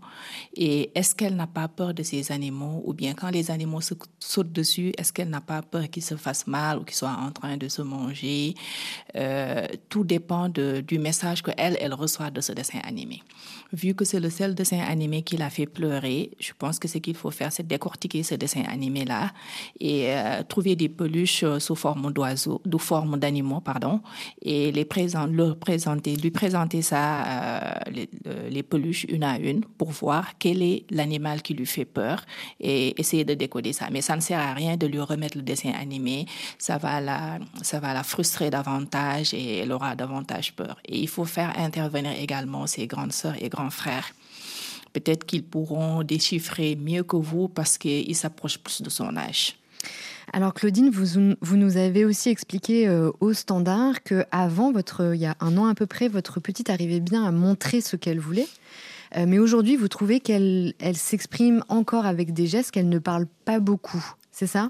Et est-ce qu'elle n'a pas peur de ces animaux? Ou bien quand les animaux se sautent dessus, est-ce qu'elle n'a pas peur qu'ils se fassent mal ou qu'ils soient en train de se manger? euh, Tout dépend de, du message qu'elle, elle reçoit de ce dessin animé. Vu que c'est le seul dessin animé qui l'a fait pleurer, je pense que ce qu'il faut faire, c'est décortiquer ce dessin animé-là et euh, trouver des peluches euh, sous forme d'oiseaux, de forme d'animaux, pardon, et les présenter, leur présenter, lui présenter ça, euh, les, les peluches une à une pour voir quel est l'animal qui lui fait peur et essayer de décoder ça. Mais ça ne sert à rien de lui remettre le dessin animé, ça va la, ça va la frustrer davantage et elle aura davantage peur. Et il faut faire intervenir également ses grandes sœurs et grands frères. Peut-être qu'ils pourront déchiffrer mieux que vous parce qu'ils s'approchent plus de son âge. Alors Claudine, vous, vous nous avez aussi expliqué euh, au standard qu'avant, votre, il y a un an à peu près, votre petite arrivait bien à montrer ce qu'elle voulait. Euh, mais aujourd'hui, vous trouvez qu'elle elle s'exprime encore avec des gestes, qu'elle ne parle pas beaucoup. C'est ça?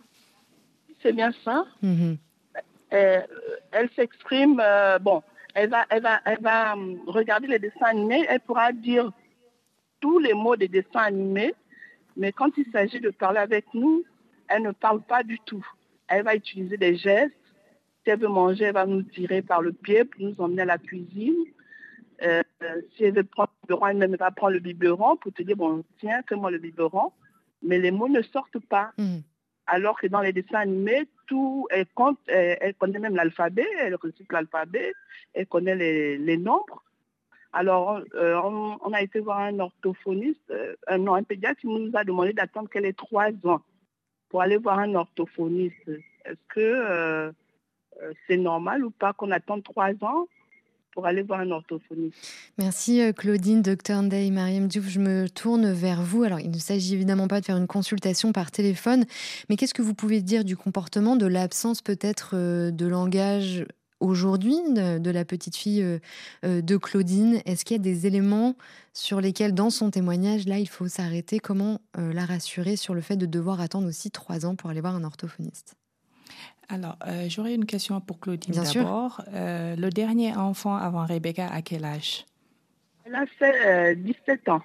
C'est bien ça. Mm-hmm. Euh, elle s'exprime, euh, bon, elle va, elle, va, elle va regarder les dessins animés, elle pourra dire tous les mots des dessins animés, mais quand il s'agit de parler avec nous, elle ne parle pas du tout. Elle va utiliser des gestes. Si elle veut manger, elle va nous tirer par le pied pour nous emmener à la cuisine. Euh, si elle veut prendre le biberon, elle-même va prendre le biberon pour te dire, bon, tiens, fais-moi le biberon. Mais les mots ne sortent pas. Mmh. Alors que dans les dessins animés, tout, elle, compte, elle, elle connaît même l'alphabet, elle récite l'alphabet, elle connaît les, les nombres. Alors, euh, on, on a été voir un orthophoniste, euh, un, non, un pédiatre qui nous a demandé d'attendre qu'elle ait trois ans pour aller voir un orthophoniste. Est-ce que euh, c'est normal ou pas qu'on attende trois ans pour aller voir un orthophoniste? Merci Claudine, docteur Ndeye Mariam Diouf. Je me tourne vers vous. Alors, il ne s'agit évidemment pas de faire une consultation par téléphone, mais qu'est-ce que vous pouvez dire du comportement, de l'absence peut-être de langage aujourd'hui de, de la petite fille de Claudine? Est-ce qu'il y a des éléments sur lesquels, dans son témoignage, là, il faut s'arrêter? Comment euh, la rassurer sur le fait de devoir attendre aussi trois ans pour aller voir un orthophoniste? Alors, euh, j'aurais une question pour Claudine Bien d'abord. Euh, le dernier enfant avant Rebecca, à quel âge? Elle a fait euh, dix-sept ans.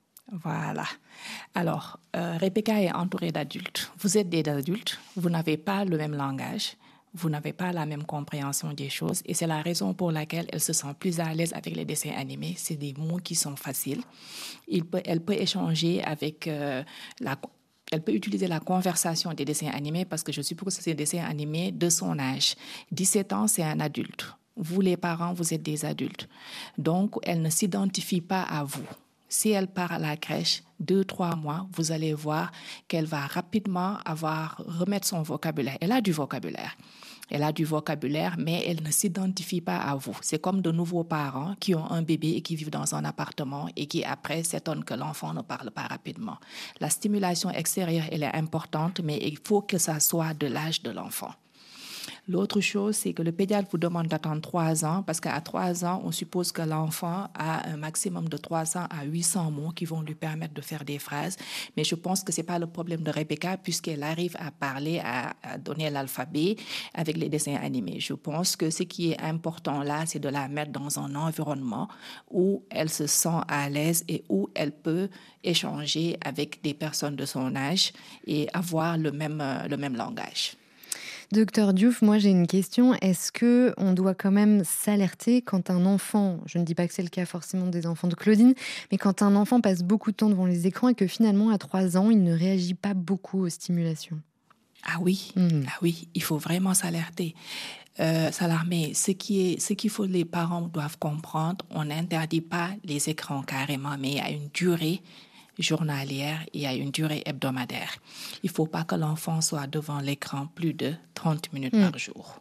Voilà. Alors, euh, Rebecca est entourée d'adultes. Vous êtes des adultes, vous n'avez pas le même langage, vous n'avez pas la même compréhension des choses et c'est la raison pour laquelle elle se sent plus à l'aise avec les dessins animés. C'est des mots qui sont faciles. Il peut, elle peut échanger avec euh, la... Elle peut utiliser la conversation des dessins animés parce que je suppose que c'est des dessins animés de son âge. dix-sept ans, c'est un adulte. Vous, les parents, vous êtes des adultes. Donc, elle ne s'identifie pas à vous. Si elle part à la crèche, deux, trois mois, vous allez voir qu'elle va rapidement avoir, remettre son vocabulaire. Elle a du vocabulaire. Elle a du vocabulaire, mais elle ne s'identifie pas à vous. C'est comme de nouveaux parents qui ont un bébé et qui vivent dans un appartement et qui, après, s'étonnent que l'enfant ne parle pas rapidement. La stimulation extérieure, elle est importante, mais il faut que ça soit de l'âge de l'enfant. L'autre chose, c'est que le pédiatre vous demande d'attendre trois ans parce qu'à trois ans, on suppose que l'enfant a un maximum de trois cents à huit cents mots qui vont lui permettre de faire des phrases. Mais je pense que ce n'est pas le problème de Rebecca puisqu'elle arrive à parler, à, à donner l'alphabet avec les dessins animés. Je pense que ce qui est important là, c'est de la mettre dans un environnement où elle se sent à l'aise et où elle peut échanger avec des personnes de son âge et avoir le même, le même langage. Docteur Diouf, moi j'ai une question. Est-ce qu'on doit quand même s'alerter quand un enfant, je ne dis pas que c'est le cas forcément des enfants de Claudine, mais quand un enfant passe beaucoup de temps devant les écrans et que finalement à trois ans, il ne réagit pas beaucoup aux stimulations? Ah oui, mmh. ah oui, il faut vraiment s'alerter. Euh, s'alarmer. Ce qui est, ce qu'il faut, les parents doivent comprendre, on n'interdit pas les écrans carrément, mais il y a une durée journalière et à une durée hebdomadaire. Il ne faut pas que l'enfant soit devant l'écran plus de trente minutes mmh. par jour.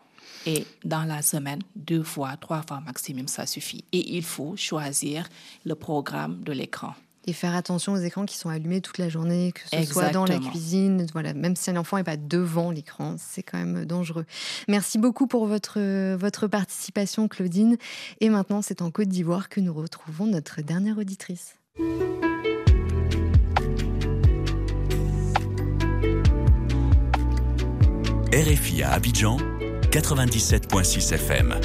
Et dans la semaine, deux fois, trois fois maximum, ça suffit. Et il faut choisir le programme de l'écran. Et faire attention aux écrans qui sont allumés toute la journée, que ce Exactement. soit dans la cuisine, voilà, même si l'enfant n'est pas devant l'écran, c'est quand même dangereux. Merci beaucoup pour votre, votre participation, Claudine. Et maintenant, c'est en Côte d'Ivoire que nous retrouvons notre dernière auditrice. R F I à Abidjan, quatre-vingt-dix-sept virgule six F M.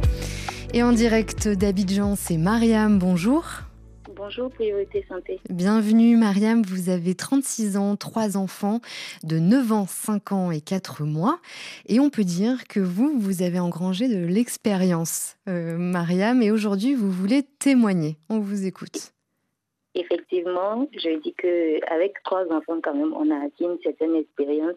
Et en direct d'Abidjan, c'est Mariam, bonjour. Bonjour, Priorité Santé. Bienvenue Mariam, vous avez trente-six ans, trois enfants de neuf ans, cinq ans et quatre mois. Et on peut dire que vous, vous avez engrangé de l'expérience, euh, Mariam, et aujourd'hui vous voulez témoigner. On vous écoute. Effectivement, je dis qu'avec trois enfants quand même, on a acquis une certaine expérience.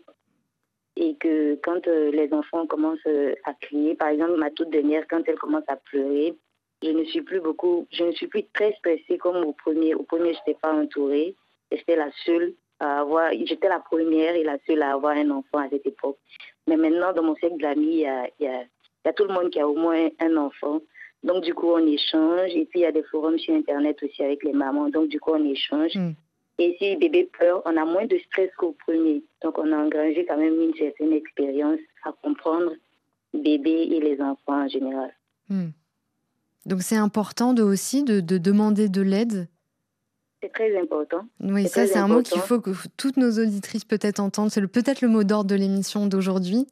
Et que quand euh, les enfants commencent à crier, par exemple ma toute dernière, quand elle commence à pleurer, je ne suis plus beaucoup, je ne suis plus très stressée comme au premier. Au premier, je n'étais pas entourée. J'étais la seule à avoir, j'étais la première et la seule à avoir un enfant à cette époque. Mais maintenant, dans mon cercle d'amis, il y a, il y a, il y a tout le monde qui a au moins un enfant. Donc du coup, on échange. Et puis il y a des forums sur Internet aussi avec les mamans. Donc du coup, on échange. Mm. Et si bébé pleure, on a moins de stress qu'au premier. Donc, on a engrangé quand même une certaine expérience à comprendre bébé et les enfants en général. Hmm. Donc, c'est important de, aussi de, de demander de l'aide. C'est très important. Oui, c'est ça, très c'est important. un mot qu'il faut que toutes nos auditrices peut-être entendent. C'est le, peut-être le mot d'ordre de l'émission d'aujourd'hui.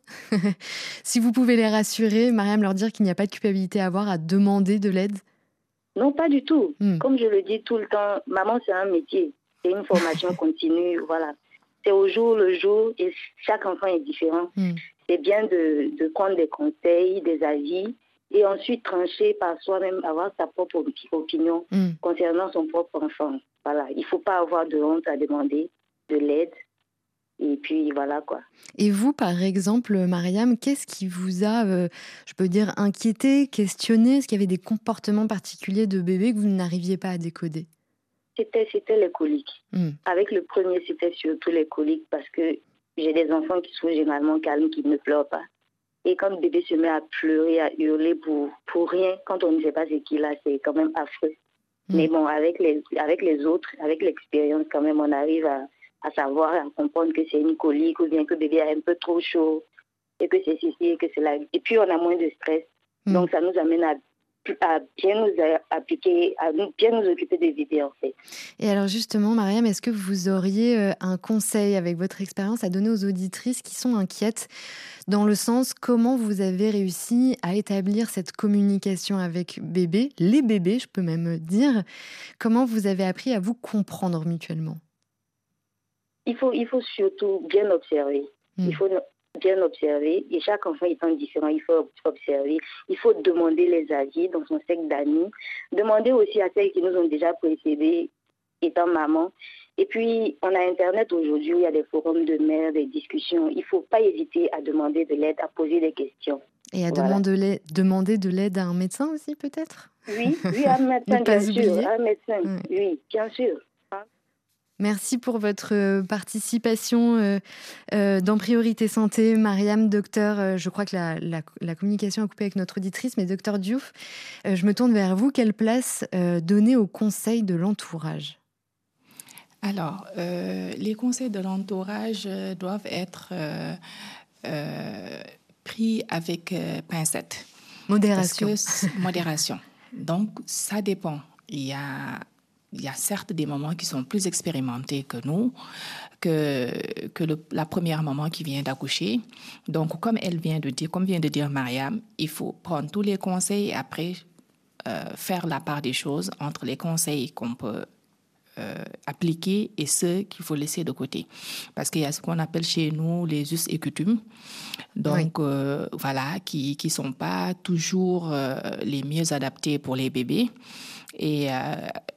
Si vous pouvez les rassurer, Mariam, leur dire qu'il n'y a pas de culpabilité à avoir à demander de l'aide. Non, pas du tout. Hmm. Comme je le dis tout le temps, maman, c'est un métier. C'est une formation continue, voilà. C'est au jour le jour et chaque enfant est différent. Mm. C'est bien de, de prendre des conseils, des avis et ensuite trancher par soi-même, avoir sa propre opinion mm. concernant son propre enfant. Voilà. Il ne faut pas avoir de honte à demander de l'aide. Et puis voilà quoi. Et vous, par exemple, Mariam, qu'est-ce qui vous a, euh, je peux dire, inquiété, questionné? Est-ce qu'il y avait des comportements particuliers de bébé que vous n'arriviez pas à décoder? C'était, c'était les coliques. Mm. Avec le premier, c'était surtout les coliques parce que j'ai des enfants qui sont généralement calmes, qui ne pleurent pas. Et quand le bébé se met à pleurer, à hurler pour, pour rien, quand on ne sait pas ce qu'il a, c'est quand même affreux. Mm. Mais bon, avec les, avec les autres, avec l'expérience, quand même, on arrive à, à savoir, à comprendre que c'est une colique ou bien que le bébé a un peu trop chaud et que c'est ceci et que c'est là. Et puis, on a moins de stress. Mm. Donc, ça nous amène à à bien nous appliquer, à bien nous occuper des bébés en fait. Et alors justement, Mariam, est-ce que vous auriez un conseil avec votre expérience à donner aux auditrices qui sont inquiètes dans le sens comment vous avez réussi à établir cette communication avec bébé, les bébés, je peux même dire, comment vous avez appris à vous comprendre mutuellement? Il faut, il faut surtout bien observer. Mmh. Il faut bien observer, et chaque enfant étant différent, il faut observer, il faut demander les avis dans son cercle d'amis, demander aussi à celles qui nous ont déjà précédés étant maman. Et puis, on a Internet aujourd'hui, il y a des forums de mères, des discussions. Il ne faut pas hésiter à demander de l'aide, à poser des questions. Et à voilà. demander, demander de l'aide à un médecin aussi, peut-être? Oui, oui, à un médecin, bien sûr. À un médecin, oui, oui bien sûr. Merci pour votre participation euh, euh, dans Priorité Santé. Mariam, docteur, euh, je crois que la, la, la communication a coupé avec notre auditrice, mais docteur Diouf, euh, je me tourne vers vous. Quelle place euh, donner aux conseils de l'entourage? Alors, euh, les conseils de l'entourage doivent être euh, euh, pris avec euh, pincette. Modération. Parce que, modération. Donc, ça dépend. Il y a... Il y a certes des mamans qui sont plus expérimentées que nous, que, que le, la première maman qui vient d'accoucher. Donc, comme elle vient de dire, comme vient de dire Mariam, il faut prendre tous les conseils et après euh, faire la part des choses entre les conseils qu'on peut euh, appliquer et ceux qu'il faut laisser de côté. Parce qu'il y a ce qu'on appelle chez nous les us et coutumes. Donc, oui. euh, voilà, qui ne sont pas toujours euh, les mieux adaptés pour les bébés. Et... Euh,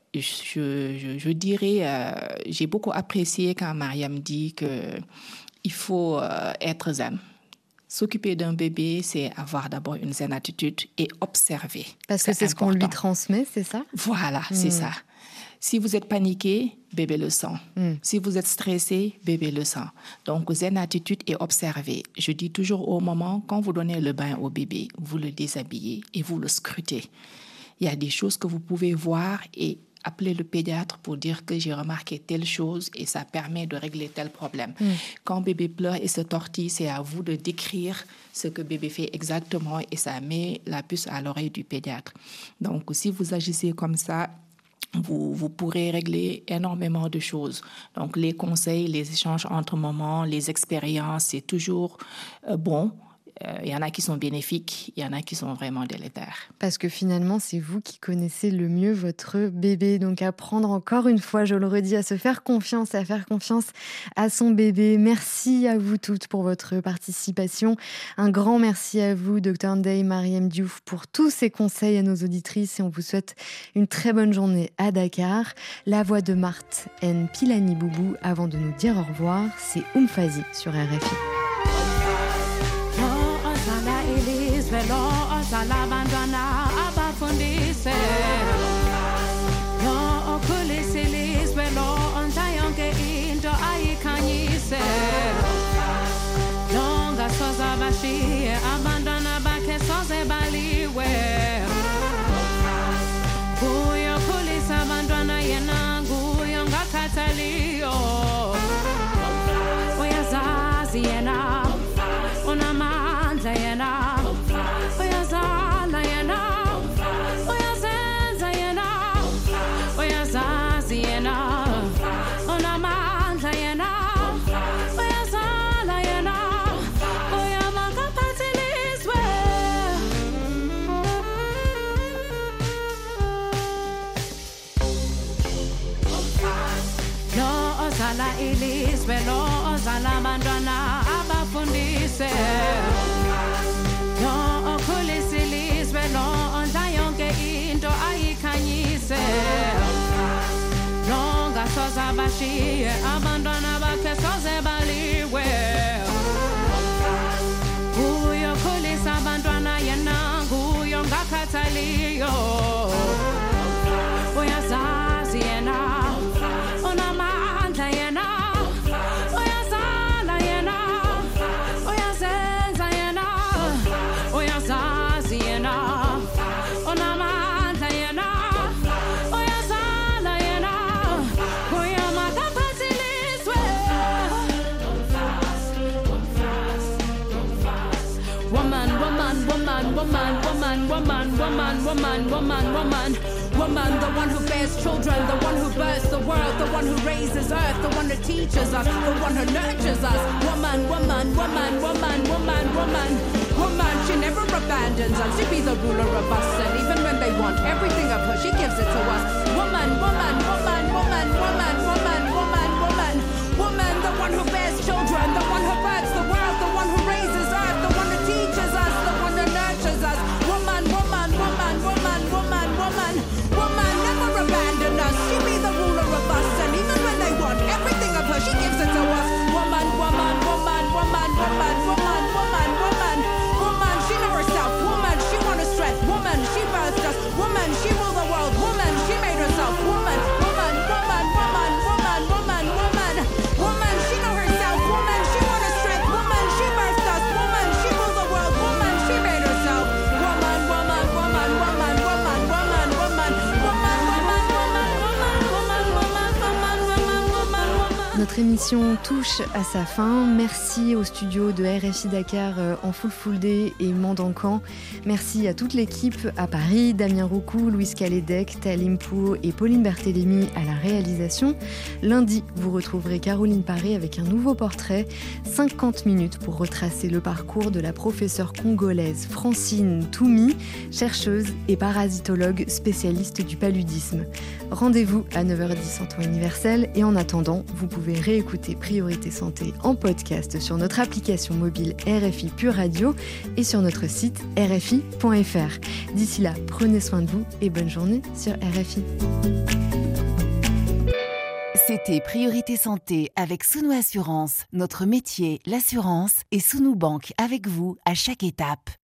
Je, je, je dirais, euh, j'ai beaucoup apprécié quand Mariam dit qu'il faut euh, être zen. S'occuper d'un bébé, c'est avoir d'abord une zen attitude et observer. Parce que c'est, c'est ce qu'on lui transmet, c'est ça? Voilà, mmh. c'est ça. Si vous êtes paniqué, bébé le sent. Mmh. Si vous êtes stressé, bébé le sent. Donc, zen attitude et observer. Je dis toujours au moment, quand vous donnez le bain au bébé, vous le déshabillez et vous le scrutez. Il y a des choses que vous pouvez voir et appeler le pédiatre pour dire que j'ai remarqué telle chose et ça permet de régler tel problème. Mm. Quand bébé pleure et se tortille, c'est à vous de décrire ce que bébé fait exactement et ça met la puce à l'oreille du pédiatre. Donc, si vous agissez comme ça, vous, vous pourrez régler énormément de choses. Donc, les conseils, les échanges entre mamans, les expériences, c'est toujours euh, bon. Il euh, y en a qui sont bénéfiques, il y en a qui sont vraiment délétères. Parce que finalement, c'est vous qui connaissez le mieux votre bébé. Donc, apprendre encore une fois, je le redis, à se faire confiance, à faire confiance à son bébé. Merci à vous toutes pour votre participation. Un grand merci à vous, docteur Ndeye Marième Diouf, pour tous ces conseils à nos auditrices. Et on vous souhaite une très bonne journée à Dakar. La voix de Marthe N. Pilani Boubou, avant de nous dire au revoir, c'est Oumfazi sur R F I. Velo osala bandana abafundise lo okulisilise velo ontayonke into ayikhanyise longa soza bashiye abandana bakhe soze baliwe kuyo kulisa abantwana yena nguyo ngakhathaliyo uyazazi yena unamandla yena Zala ilis velo zala mandana abafundise no okulisilis velo ontayonke into ayikhanyise longa soza bashiye abandona bakhe soze baliwe kuyo kulisa abantwana yena nguyo ngakhathaliyo uyazazi yena Woman, woman, woman, woman, woman, woman, woman, woman, the one who bears children, the one who births the world, the one who raises earth, the one who teaches us, the one who nurtures us. Woman, woman, woman, woman, woman, woman, woman, she never abandons us. She be the ruler of us, and even when they want everything of her, she gives it to us. Woman, woman, woman, woman, woman, woman, woman, woman, woman, the one who bears children, the one who births the world, the one who raises earth, the one who teaches us, the one who nurtures us. Woman, woman, woman, woman, woman, woman, woman, never abandon us. She be the ruler of us, and even when they want everything of her, she gives it to us. Woman, woman, woman, woman, woman, woman, woman, woman, woman, she know herself. Woman, she want her strength. Woman, she birthed us. Woman, she ruled the world. Woman, she made herself. Woman, woman, woman, woman, woman, woman, woman, woman, she know herself. Woman, she want her strength. Woman, she birthed us. Woman, she ruled the world. Woman, she made herself. Woman, woman, woman, woman, woman, woman, woman, woman, woman, woman, woman, woman, woman, woman, woman, woman, woman. Notre émission touche à sa fin. Merci au studio de R F I Dakar en full full day et Mandankan. Merci à toute l'équipe à Paris, Damien Roucou, Louise Calédec, Talim Pou et Pauline Berthélémy à la réalisation. Lundi, vous retrouverez Caroline Paré avec un nouveau portrait. cinquante minutes pour retracer le parcours de la professeure congolaise Francine Toumi, chercheuse et parasitologue spécialiste du paludisme. Rendez-vous à neuf heures dix en temps universel et en attendant, vous pouvez réécouter Priorité Santé en podcast sur notre application mobile R F I Pure Radio et sur notre site r f i point f r. D'ici là, prenez soin de vous et bonne journée sur R F I. C'était Priorité Santé avec Sounou Assurance. Notre métier, l'assurance, et Sounou Bank avec vous à chaque étape.